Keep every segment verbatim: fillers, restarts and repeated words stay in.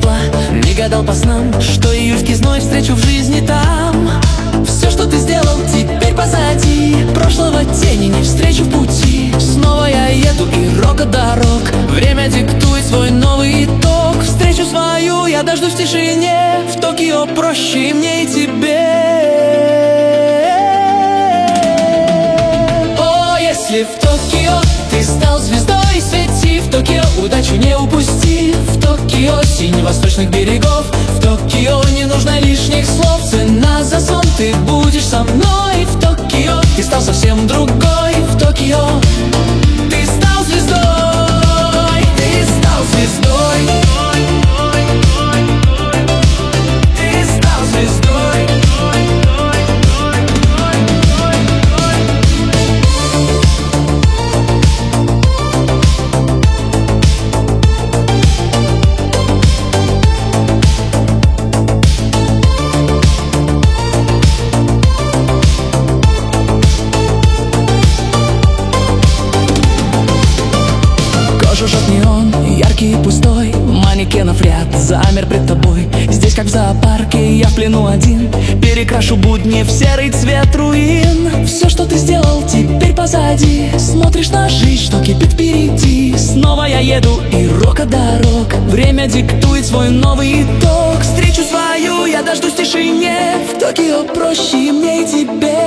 тепла, не гадал по снам, что июльский зной встречу в жизни там. Все, что ты сделал, теперь позади. Прошлого тени не встречу в пути. Снова я еду и рока дорог. Время диктует свой новый итог. Встречу свою я дождусь в тишине. В Токио проще и мне, и тебе. О, если в Токио ты стал звездой, свети в Токио, удачу не упусти. В Токио синь восточных берегов. В Токио не нужно лишних слов. Цена за сон, ты будешь со мной. В Токио ты стал совсем другой. В Токио ты стал звездой. Ты стал звездой. Ты стал звездой. Жжет неон, яркий и пустой. Манекенов ряд замер пред тобой. Здесь как в зоопарке, я в плену один. Перекрашу будни в серый цвет руин. Все, что ты сделал, теперь позади. Смотришь на жизнь, что кипит впереди. Снова я еду и рока дорог. Время диктует свой новый итог. Встречу свою я дождусь в тишине. В Токио проще и мне, и тебе.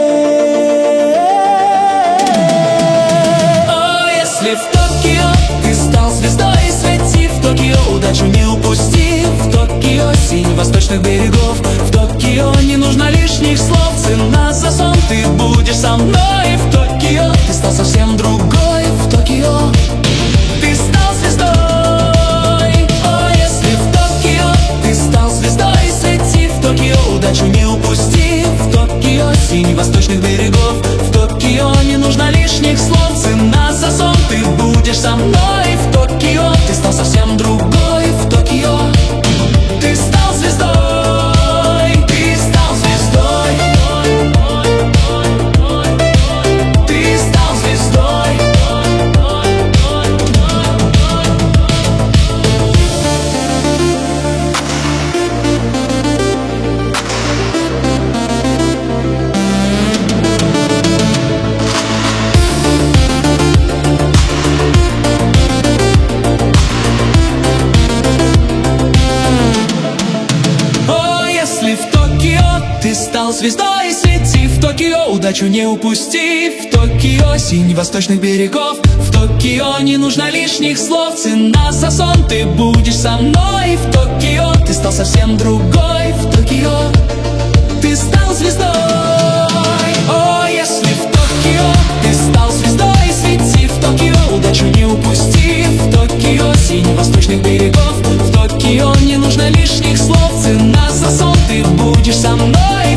О, если в Токио ты стал звездой, свети в Токио, удачу не упусти. В Токио синь восточных берегов. В Токио не нужно лишних слов. Цена за сон, ты будешь со мной. В Токио ты стал совсем другой. В Токио ты стал звездой. О, если в Токио ты стал звездой, свети в Токио, удачу не упусти. В Токио синь восточных берегов. В Токио не нужно лишних слов. Цена за сон, ты будешь со мной. В Токио ты стал совсем другой. В Токио ты стал звездой. Ты стал звездой. Ты стал звездой. Ты стал звездой, свети в Токио, удачу не упусти. В Токио синь восточных берегов. В Токио не нужно лишних слов. Цена за сон, ты будешь со мной. В Токио ты стал совсем другой. В Токио ты стал звездой. О, если в Токио ты стал звездой, свети в Токио, удачу не упусти. В Токио синь восточных берегов. В Токио не нужно лишних слов. Цена за сон, ты будешь со мной.